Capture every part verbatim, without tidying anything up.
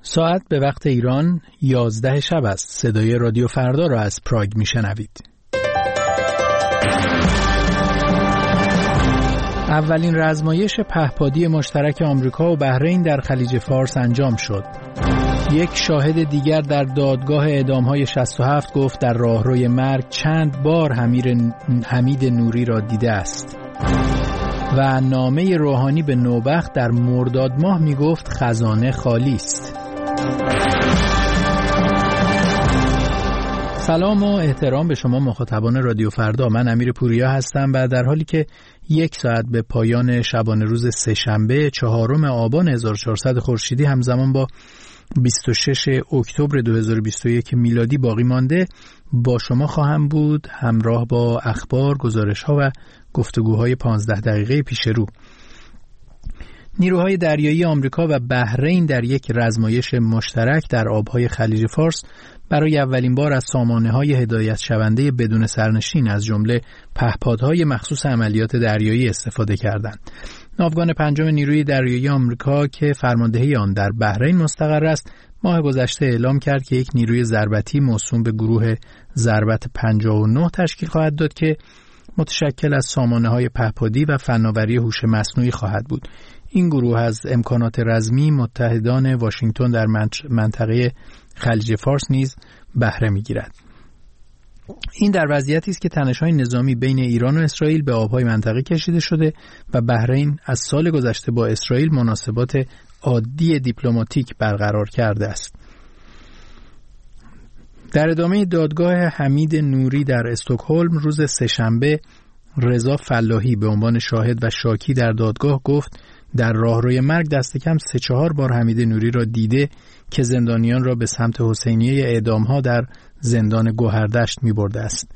ساعت به وقت ایران یازده شب است. صدای رادیو فردا را از پراگ میشنوید. اولین رزمایش پهپادی مشترک آمریکا و بحرین در خلیج فارس انجام شد. یک شاهد دیگر در دادگاه اعدام‌های شصت و هفت گفت در راهروی مرگ چند بار حمید نوری را دیده است. و نامه روحانی به نوبخت در مرداد ماه می گفت خزانه خالی است. سلام و احترام به شما مخاطبان رادیو فردا. من امیر پوریا هستم و در حالی که یک ساعت به پایان شبانه روز سه‌شنبه چهارم آبان هزار و چهارصد خورشیدی همزمان با بیست و شش اکتبر دو هزار و بیست و یک میلادی باقی مانده، با شما خواهم بود همراه با اخبار، گزارش‌ها و گفتگوهای پانزده دقیقه پیش رو. نیروهای دریایی آمریکا و بحرین در یک رزمایش مشترک در آبهای خلیج فارس برای اولین بار از سامانه‌های هدایت شونده بدون سرنشین از جمله پهپادهای مخصوص عملیات دریایی استفاده کردند. ناوگان پنجم نیروی دریایی آمریکا که فرماندهی آن در بحرین مستقر است، ماه گذشته اعلام کرد که یک نیروی ضربتی موسوم به گروه ضربت پنجاه و نه تشکیل خواهد داد که متشکل از سامانه‌های پهپادی و فناوری هوش مصنوعی خواهد بود. این گروه از امکانات رزمی متحدان واشنگتن در منطقه خلیج فارس نیز بهره می‌گیرد. این در وضعیتی است که تنش‌های نظامی بین ایران و اسرائیل به آب‌های منطقه کشیده شده و بحرین از سال گذشته با اسرائیل مناسبات عادی دیپلماتیک برقرار کرده است. در ادامه دادگاه حمید نوری در استکهلم روز سه‌شنبه، رضا فلاحی به عنوان شاهد و شاکی در دادگاه گفت در راهروی مرگ دست کم سه چهار بار حمید نوری را دیده که زندانیان را به سمت حسینیه اعدام‌ها در زندان گوهردشت می‌برده است.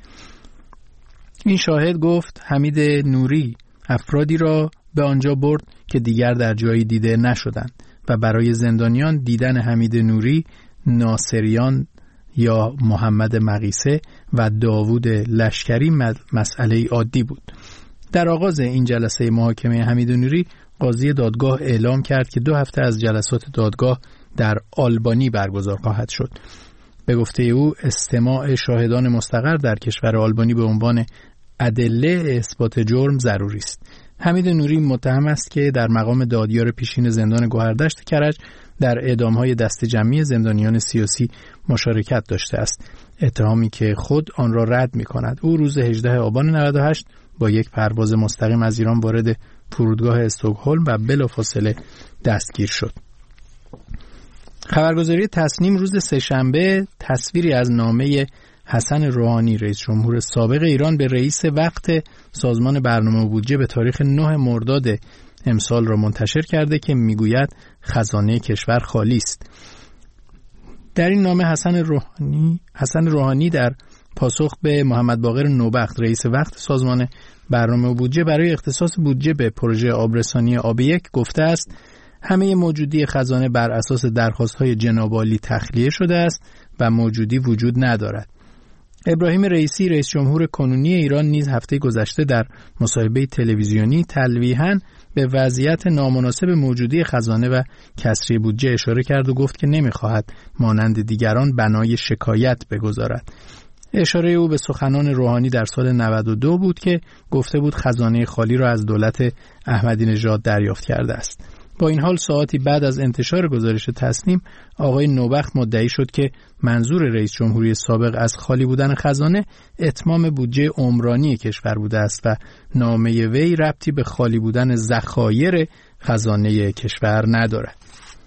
این شاهد گفت حمید نوری افرادی را به آنجا برد که دیگر در جایی دیده نشدند و برای زندانیان دیدن حمید نوری، ناصریان یا محمد مقیسه و داوود لشکری مسئله عادی بود. در آغاز این جلسه محاکمه حمید نوری، قاضی دادگاه اعلام کرد که دو هفته از جلسات دادگاه در آلبانی برگزار خواهد شد. به گفته او استماع شاهدان مستقر در کشور آلبانی به عنوان ادله اثبات جرم ضروری است. حمید نوری متهم است که در مقام دادیار پیشین زندان گوهردشت کرج در اعدام‌های دست جمعی زندانیان سیاسی مشارکت داشته است، اتهامی که خود آن را رد می‌کند. او روز هجدهم آبان نود و هشت با یک پرواز مستقیم از ایران وارد فرودگاه استکهلم و بلافاصله دستگیر شد. خبرگزاری تصنیم روز سه‌شنبه تصویری از نامه حسن روحانی رئیس جمهور سابق ایران به رئیس وقت سازمان برنامه و بودجه به تاریخ نه مرداد امسال را منتشر کرده که میگوید خزانه کشور خالی است. در این نامه حسن روحانی حسن روحانی در پاسخ به محمد باقر نوبخت رئیس وقت سازمان برنامه و بودجه برای اختصاص بودجه به پروژه آبرسانی آب یک گفته است همه موجودی خزانه بر اساس درخواست‌های جناب عالی تخلیه شده است و موجودی وجود ندارد. ابراهیم رئیسی رئیس جمهور کنونی ایران نیز هفته گذشته در مصاحبه تلویزیونی تلویحاً به وضعیت نامناسب موجودی خزانه و کسری بودجه اشاره کرد و گفت که نمی‌خواهد مانند دیگران بنای شکایت بگذارد. اشاره او به سخنان روحانی در سال نود و دو بود که گفته بود خزانه خالی را از دولت احمدی نژاد دریافت کرده است. با این حال ساعتی بعد از انتشار گزارش تصنیم، آقای نوبخت مدعی شد که منظور رئیس جمهوری سابق از خالی بودن خزانه اتمام بودجه عمرانی کشور بوده است و نامه وی ربطی به خالی بودن ذخایر خزانه کشور ندارد.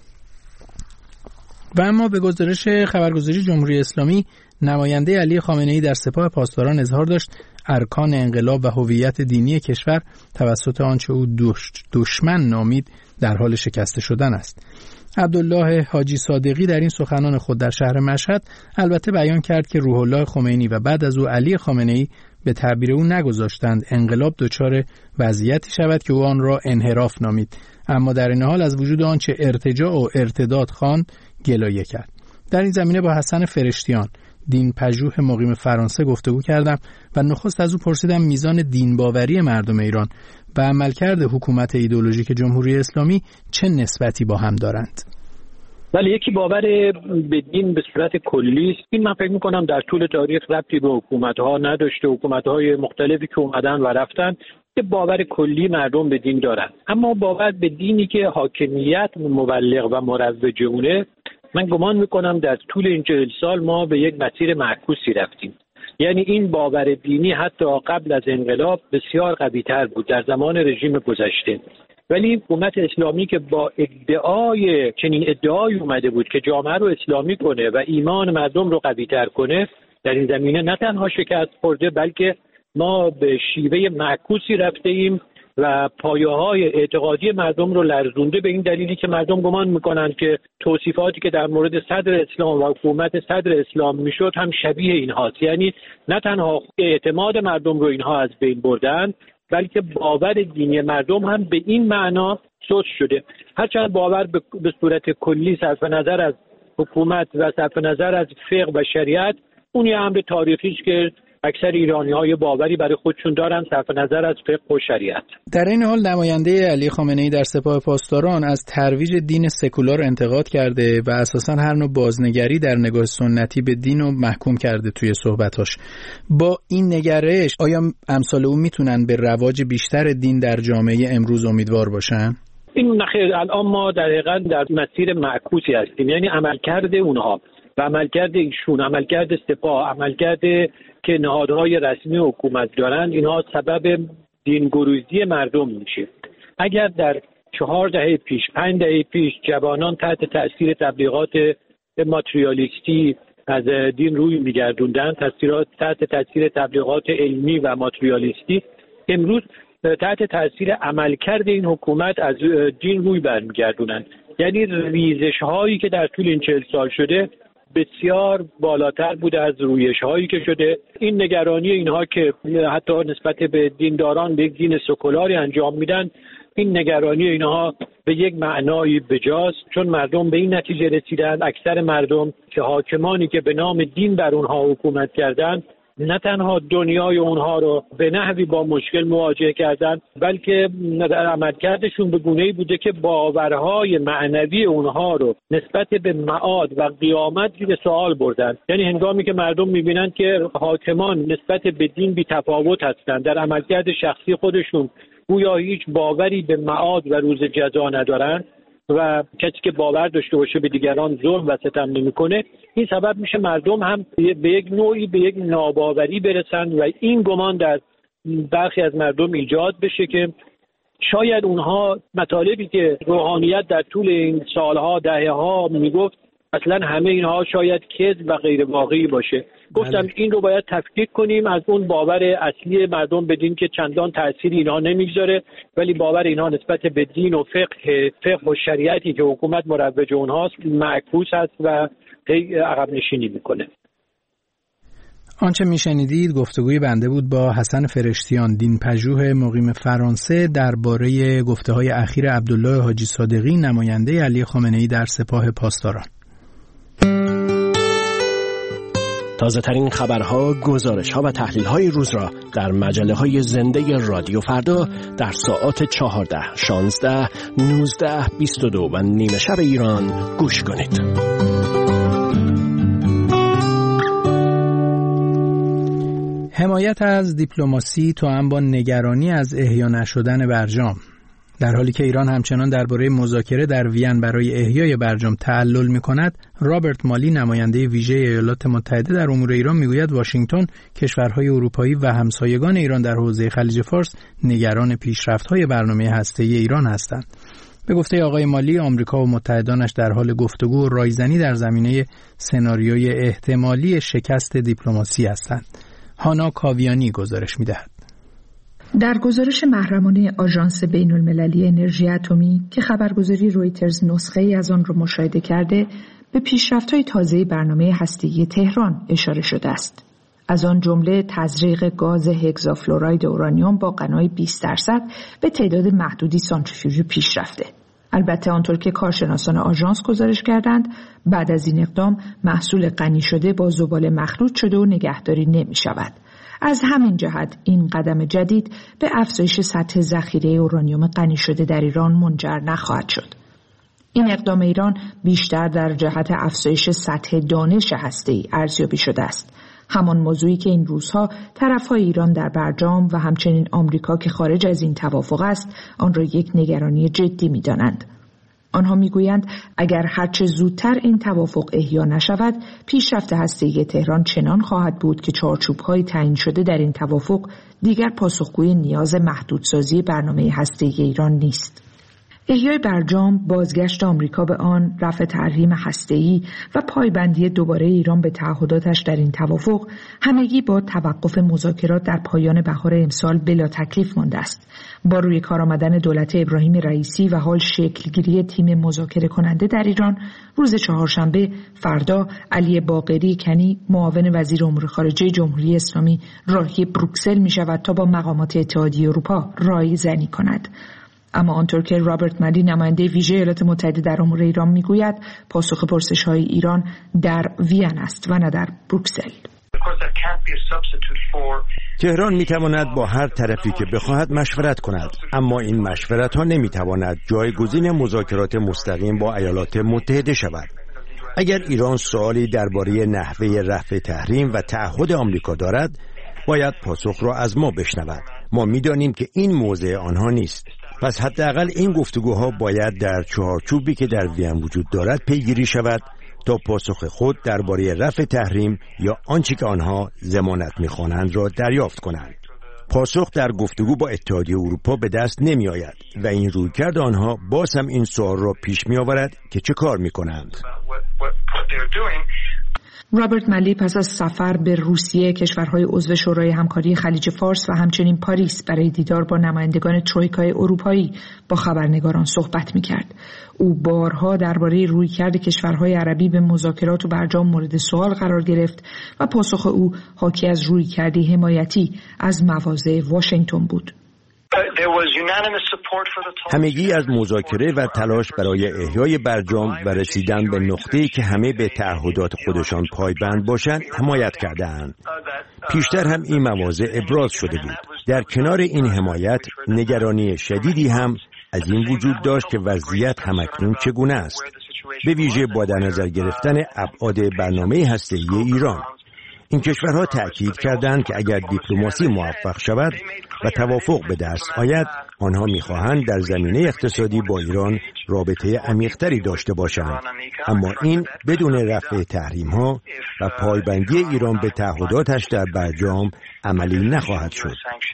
و اما به گزارش خبرگزاری جمهوری اسلامی، نماینده علی خامنه‌ای در سپاه پاسداران اظهار داشت ارکان انقلاب و هویت دینی کشور توسط آنچه او دشمن نامید در حال شکسته شدن است. عبدالله حاجی صادقی در این سخنان خود در شهر مشهد البته بیان کرد که روح الله خمینی و بعد از او علی خامنه‌ای به تعبیر او نگذاشتند انقلاب دچار وضعیتی شود که او آن را انحراف نامید، اما در این حال از وجود آنچه ارتجاع و ارتداد خواند گلایه کرد. در این زمینه با حسن فرشتیان دین پژوه مقیم فرانسه گفتگو کردم و نخست از او پرسیدم میزان دین باوری مردم ایران و عملکرد حکومت ایدئولوژیک جمهوری اسلامی چه نسبتی با هم دارند. ولی یکی باور به دین به صورت کلی است. این من فکر می‌کنم در طول تاریخ ربطی به حکومت‌ها نداشته. حکومت‌های مختلفی که اومدن و رفتن که باور کلی مردم به دین دارن، اما باور به دینی که حاکمیت مبلغ و مروج اونه، من گمان می‌کنم در طول این چهل سال ما به یک مسیر معکوسی رفتیم. یعنی این باور دینی حتی قبل از انقلاب بسیار قوی‌تر بود در زمان رژیم گذشته، ولی حکومت اسلامی که با ادعای چنین ادعای اومده بود که جامعه رو اسلامی کنه و ایمان مردم رو قوی‌تر کنه، در این زمینه نه تنها شکست خورده بلکه ما به شیوه معکوسی رفته ایم و پایه‌های اعتقادی مردم رو لرزونده، به این دلیلی که مردم گمان میکنن که توصیفاتی که در مورد صدر اسلام و حکومت صدر اسلام میشد هم شبیه اینهاست. یعنی نه تنها اعتماد مردم رو اینها از بین بردن، بلکه باور دینی مردم هم به این معنا سست شده. هرچند باور به صورت کلی صرف نظر از حکومت و صرف نظر از فقه و شریعت، اون یه امر تاریخیش که اکثر ایرانی‌ها باوری برای خودشون دارن صرف نظر از فقه و شریعت. در این حال نماینده علی خامنه‌ای در سپاه پاسداران از ترویج دین سکولار انتقاد کرده و اساساً هر نوع بازنگری در نگاه سنتی به دین رو محکوم کرده توی صحبتاش. با این نگرش آیا امثال او میتونن به رواج بیشتر دین در جامعه امروز امیدوار باشن؟ این نخیر، الان ما دقیقاً در مسیر معکوسی هستیم. یعنی عملکرد اونها و عملکرد ایشون، عملکرد سپاه، عملکرد که نهادهای رسمی حکومت دارند، اینها سبب دینگرویی مردم میشه. اگر در چهار دهه پیش، پنج دهه پیش جوانان تحت تأثیر تبلیغات ماتریالیستی از دین روی میگردوندن، تأثیرات تحت تأثیر تبلیغات علمی و ماتریالیستی، امروز تحت تأثیر عملکرد این حکومت از دین روی برمیگردونن. یعنی ریزش هایی که در طول این چهل سال شده بسیار بالاتر بوده از رویش هایی که شده. این نگرانی اینها که حتی نسبت به دینداران به یک دین سکولاری انجام میدن، این نگرانی اینها به یک معنایی بجاست، چون مردم به این نتیجه رسیدن، اکثر مردم، که حاکمانی که به نام دین بر اونها حکومت کردن نه تنها دنیای اونها رو به نحوی با مشکل مواجه کردن، بلکه عملکردشون به گونه‌ای بوده که باورهای معنوی اونها رو نسبت به معاد و قیامت زیر سوال بردن. یعنی هنگامی که مردم می‌بینن که حاکمان نسبت به دین بی‌تفاوت هستند، در عملکرد شخصی خودشون گویا هیچ باوری به معاد و روز جزا ندارن و کسی که باور داشته باشه به دیگران ظلم و ستم نمی‌کنه، این سبب میشه مردم هم به یک نوعی به یک ناباوری برسن و این گمان در برخی از مردم ایجاد بشه که شاید اونها مطالبی که روحانیت در طول این سالها، دهه‌ها میگفت، اصلا همه اینها شاید کذب و غیر واقعی باشه. گفتم این رو باید تفکیک کنیم از اون باور اصلی مردم به دین که چندان تأثیر اینها نمیگذاره، ولی باور اینها نسبت به دین و فقه فقه و شریعتی که حکومت مروج اونهاست معکوس است و عقب نشینی میکنه. آنچه میشنیدید گفتگوی بنده بود با حسن فرشتیان، دین پژوه مقیم فرانسه، درباره گفته‌های اخیر عبدالله حاجی صادقی، نماینده علی خامنه‌ای در سپاه پاسداران. تازه ترین خبرها، گزارش‌ها و تحلیل‌های روز را در مجله‌های زنده رادیو فردا در ساعات چهارده، شانزده، نوزده، بیست و دو و نیمه شب ایران گوش کنید. حمایت از دیپلماسی توأم با نگرانی از احیا نشدن برجام. در حالی که ایران همچنان درباره مذاکره در وین برای احیای برجام تعلل می‌کند، رابرت مالی، نماینده ویژه ایالات متحده در امور ایران، میگوید واشنگتن، کشورهای اروپایی و همسایگان ایران در حوزه خلیج فارس نگران پیشرفت‌های برنامه هسته‌ای ایران هستند. به گفته آقای مالی، آمریکا و متحدانش در حال گفتگو و رایزنی در زمینه سناریوی احتمالی شکست دیپلماسی هستند. هانا کاویانی گزارش می‌دهد. در گزارش محرمانه آژانس بین‌المللی انرژی اتمی که خبرگزاری رویترز نسخه‌ای از آن را مشاهده کرده، به پیشرفت‌های تازه برنامه هسته‌ای تهران اشاره شده است. از آن جمله تزریق گاز هگزافلوراید اورانیوم با غنای بیست درصد به تعداد محدودی سانتریفیوژی پیش رفته. البته آنطور که کارشناسان آژانس گزارش کردند، بعد از این اقدام محصول غنی شده با زباله مخلوط شده و نگهداری نمی شود. از همین جهت این قدم جدید به افزایش سطح ذخیره اورانیوم غنی شده در ایران منجر نخواهد شد. این اقدام ایران بیشتر در جهت افزایش سطح دانش هسته‌ای ارزیابی شده است. همان موضوعی که این روزها طرفهای ایران در برجام و همچنین آمریکا که خارج از این توافق است آن را یک نگرانی جدی می‌دانند. آنها میگویند اگر هرچه زودتر این توافق احیا نشود، پیشرفت هسته‌ای تهران چنان خواهد بود که چارچوب‌های تعیین شده در این توافق دیگر پاسخگوی نیاز محدودسازی برنامه هسته‌ای ایران نیست. احیای برجام، بازگشت آمریکا به آن، رفع تحریم هسته‌ای و پایبندی دوباره ایران به تعهداتش در این توافق همگی با توقف مذاکرات در پایان بهار امسال بلا تکلیف مانده است. با روی کار آمدن دولت ابراهیم رئیسی و حال شکلگیری تیم مذاکره کننده در ایران، روز چهارشنبه فردا علی باقری کنی معاون وزیر امور خارجه جمهوری اسلامی راهی بروکسل می شود تا با مقامات اتحادیه اروپا رایزنی کند. اما آنطور که رابرت ملی نماینده ویژه ایالات متحده در امور ایران میگوید پاسخ پرسش‌های ایران در وین است و نه در بروکسل. تهران میتواند با هر طرفی که بخواهد مشورت کند، اما این مشورت ها نمیتواند جایگزین مذاکرات مستقیم با ایالات متحده شود. اگر ایران سوالی درباره نحوه رفع تحریم و تعهد آمریکا دارد، باید پاسخ را از ما بشنود. ما میدانیم که این موضع آنها نیست. پس حداقل این گفتگوها باید در چهارچوبی که در وین وجود دارد پیگیری شود تا پاسخ خود درباره رفع تحریم یا آنچه که آنها ضمانت می‌خوانند را دریافت کنند. پاسخ در گفتگو با اتحادیه اروپا به دست نمی آید و این رویکرد آنها باز هم این سوال را پیش می آورد که چه کار می کنند. رابرت ملی پس از سفر به روسیه، کشورهای عضو شورای همکاری خلیج فارس و همچنین پاریس برای دیدار با نمایندگان ترویکای اروپایی با خبرنگاران صحبت می‌کرد. او بارها درباره رویکرد کشورهای عربی به مذاکرات و برجام مورد سوال قرار گرفت و پاسخ او حاکی از رویکردی حمایتی از مواضع واشنگتن بود. همگی از مذاکره و تلاش برای احیای برجام و رسیدن به نقطه‌ای که همه به تعهدات خودشان پایبند باشند حمایت کردند. پیشتر هم این مواضع ابراز شده بود. در کنار این حمایت، نگرانی شدیدی هم از این وجود داشت که وضعیت همکنون چگونه است، به ویژه با در نظر گرفتن ابعاد برنامه هسته‌ای ایران. این کشورها تأکید کردند که اگر دیپلماسی موفق شود و توافق به دست آید، آنها می‌خواهند در زمینه اقتصادی با ایران رابطه عمیق‌تری داشته باشند، اما این بدون رفع تحریم‌ها و پایبندی ایران به تعهداتش در برجام عملی نخواهد شد.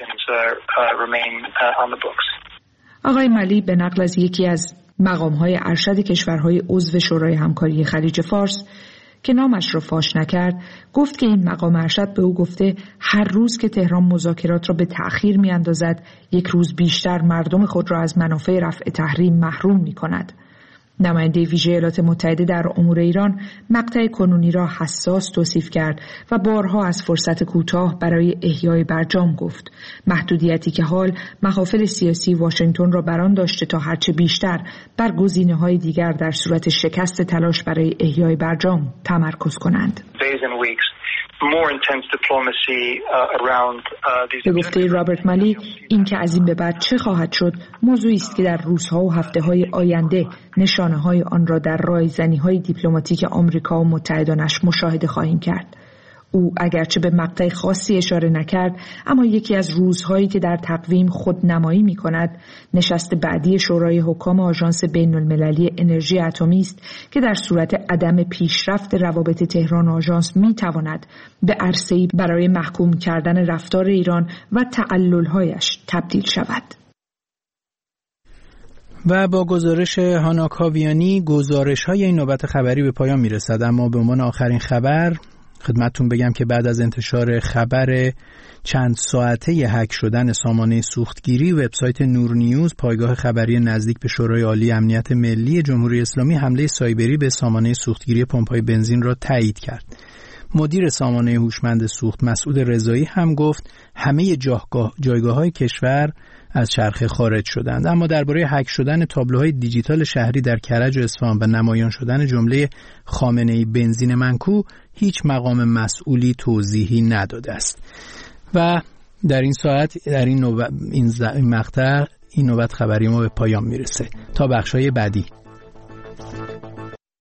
آقای ملی به نقل از یکی از مقام‌های ارشد کشورهای عضو شورای همکاری خلیج فارس که نامش را فاش نکرد، گفت که این مقام ارشد به او گفته هر روز که تهران مذاکرات را به تأخیر می‌اندازد، یک روز بیشتر مردم خود را از منافع رفع تحریم محروم می‌کند. نماینده ویژه ایالات متحده در امور ایران مقطع کنونی را حساس توصیف کرد و بارها از فرصت کوتاه برای احیای برجام گفت، محدودیتی که حال محافل سیاسی واشنگتن را بران داشته تا هرچه بیشتر بر گزینه‌های دیگر در صورت شکست تلاش برای احیای برجام تمرکز کنند. به گفته رابرت ملی، این که از این به بعد چه خواهد شد موضوعی است که در روزها و هفته‌های آینده نشانه‌های آن را در رایزنی‌های دیپلماتیک آمریکا و متحدانش مشاهده خواهیم کرد. او اگرچه به مقطع خاصی اشاره نکرد، اما یکی از روزهایی که در تقویم خودنمایی می‌کند نشست بعدی شورای حکام آژانس بین‌المللی انرژی اتمی است که در صورت عدم پیشرفت روابط تهران و آژانس می‌تواند به عرصه‌ای برای محکوم کردن رفتار ایران و تعلل‌هایش تبدیل شود. و با گزارش هانا کاویانی گزارش‌های این نوبت خبری به پایان می‌رسد، اما به عنوان آخرین خبر خدمتتون بگم که بعد از انتشار خبر چند ساعته هک شدن سامانه سوختگیری وبسایت نور نیوز، پایگاه خبری نزدیک به شورای عالی امنیت ملی جمهوری اسلامی حمله سایبری به سامانه سوختگیری پمپ‌های بنزین را تایید کرد. مدیر سامانه هوشمند سوخت مسعود رضایی هم گفت همه جایگاه جایگاه‌های کشور از چرخه خارج شدند، اما درباره هک شدن تابلوهای دیجیتال شهری در کرج و اصفهان و نمایان شدن جمله خامنه‌ای بنزین منکو هیچ مقام مسئولی توضیحی نداده است. و در این ساعت در این نوبت این مقطع این نوبت خبری ما به پایان میرسه. تا بخشای بعدی